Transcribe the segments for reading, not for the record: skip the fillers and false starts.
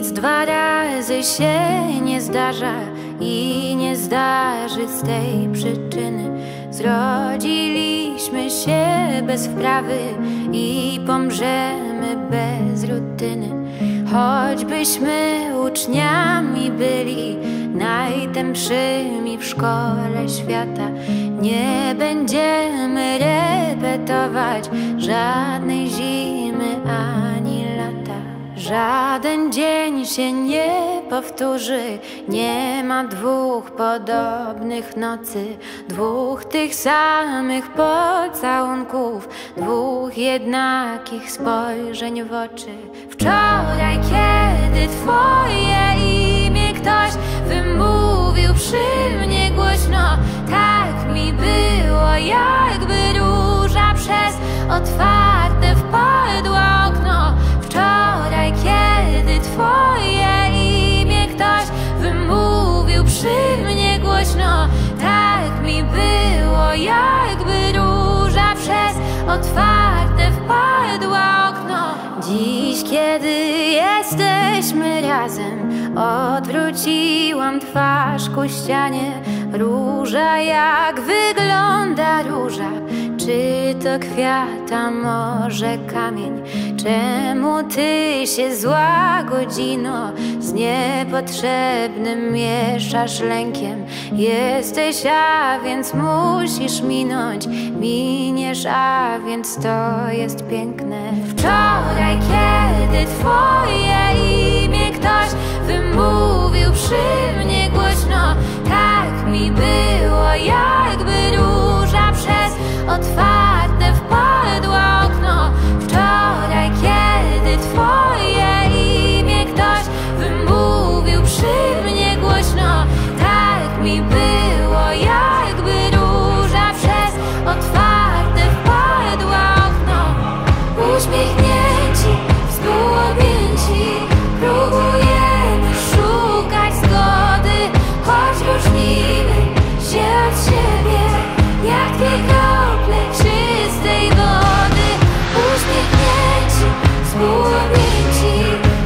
Nic dwa razy się nie zdarza i nie zdarzy z tej przyczyny. Zrodziliśmy się bez wprawy i pomrzemy bez rutyny. Choćbyśmy uczniami byli najtępszymi w szkole świata, nie będziemy repetować żadnej zimy ani lata. Żaden dzień się nie powtórzy, nie ma dwóch podobnych nocy, dwóch tych samych pocałunków, dwóch jednakich spojrzeń w oczy. Wczoraj, kiedy twoje imię ktoś wymówił przy mnie głośno, tak mi było, jakby róża przez otwarte wpadło okno. Wczoraj, kiedy twoje imię ktoś wymówił przy mnie głośno, tak mi było, jakby róża przez otwarte wpadło okno. Dziś, kiedy jesteśmy razem, odwróciłam twarz ku ścianie. Róża, jak wygląda róża? Czy to kwiat, a może kamień? Czemu ty się, zła godzino, z niepotrzebnym mieszasz lękiem? Jesteś, a więc musisz minąć, miniesz, a więc to jest piękne. Wczoraj, kiedy twoje imię ktoś wymówił przy mnie głośno, tak mi było, jakby róża przez otwarte wpadło okno. Wczoraj, kiedy twoje imię ktoś wymówił przy mnie głośno, tak mi było, jakby róża przez otwarte wpadło okno. Uśmiechnięci, współobjęci, próbujemy szukać zgody, choć różnimy się od siebie, jak dwie krople czystej wody. Uśmiechnięci, współobjęci,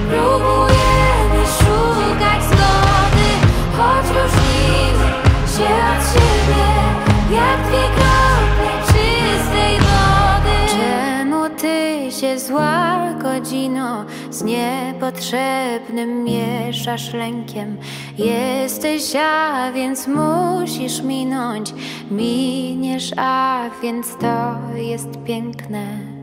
próbujemy szukać zgody, choć różnimy się od siebie, jak dwie krople czystej wody. Czemu ty się, zła godzino, z niepotrzebnym mieszasz lękiem? Jesteś, a więc musisz minąć, miniesz, a więc to jest piękne.